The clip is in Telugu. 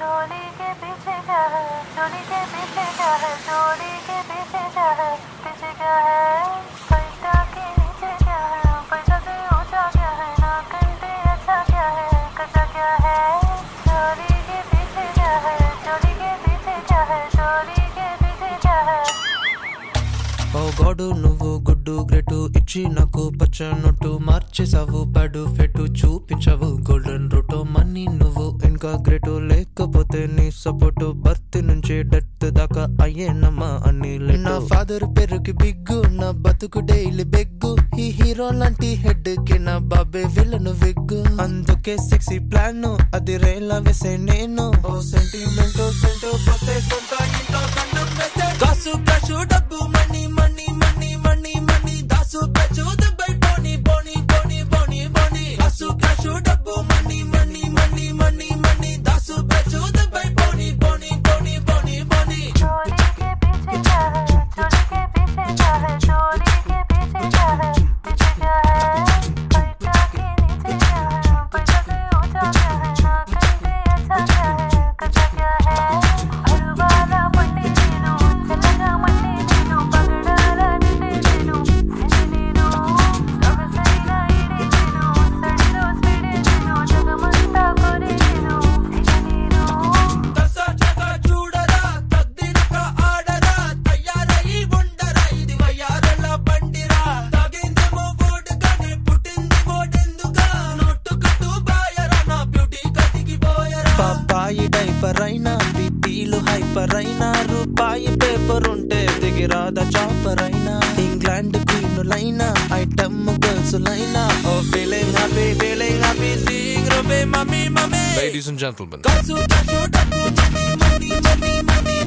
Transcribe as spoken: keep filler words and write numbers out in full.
चोली के पीछे क्या है, चोली के पीछे क्या है, चोली के पीछे क्या है, पीछे क्या है, पैसा के नीचे क्या है, पैसा से ऊंचा क्या है, ना कंटे अच्छा क्या है, कच्चा क्या है, चोली के पीछे क्या है, चोली के पीछे क्या है, चोली के पीछे क्या है. ఓ గోడు నువ్వు గుడ్డు గ్రేటు ఇచ్చి నాకు పచ్చ నోటు మార్చేసావు పడు ఫెటు చూపించావు గోల్డెన్ రూటో మనీ నువ్వు ఇంకా గ్రేటు లేకపోతే నీ సపోర్టు బర్త్ నుంచి డెత్ దాకా అయ్యేనమ్మా అని నా ఫాదర్ పేరుకి బిగ్గు నా బతుకు డైలీ బెగ్గు ఈ హీరో లాంటి హెడ్ కి నా బాబే విలను విగ్గు అందుకే సెక్సీ ప్లాన్ అది రేలా వేసే నేను ఓ సెంటిమెంట్ సెంటో పోతే సొంత ఇంట్లో కన్నం వేస్తే కాసు కాసు డబ్బు money money money money money దాసు పెచ్చు దుబాయ్ బోని బోని బోని బోని బోని కాసు కాసు డబ్బు money money money money money దాసు పెచ్చు దుబాయ్ బోని బోని బోని బోని బోని चोली के पीछे क्या है, चोली के पीछे क्या है, चोली के पीछे क्या है, पीछे क्या है, पैसा के नीचे क्या है, पैसा से ऊंचा क्या है, ना कंटे अच्छा क्या है, कच्चा क्या है, अरुवाला पट्टी नीनु चलगा मट्टी नीनु पगडाला निटे नीनु सिटी नीनु సొగసైన ఇడి नीनु సడిలో స్పీడి नीनु జగమంతా కొరి नीनु ఇక नीनु దసా జగ చూడరా తద్దినక ఆడరా తయారై ఉండరా ఇది వయ్యారల బండిరా తాగిందేమో ఓడగానే పుట్టింది ఓడెందుగా నోటు కట్టు బాయరా నా బ్యూటీ కటికి పోయరా పాపాయి డైపర్ అయినా బీపీలు హైపర్ అయినా రూపాయి పేపర్ ఉంటే దిగిరాదా చాపర్ అయినా ఇంగ్లాండ్ క్వీనులైనా ఐటమ్ గర్ల్స్ లైనా oh feeling happy feeling happy seeing rupee mummy mummy Ladies and gentlemen, కాసు కాసు డబ్బు మనీ మనీ మనీ మనీ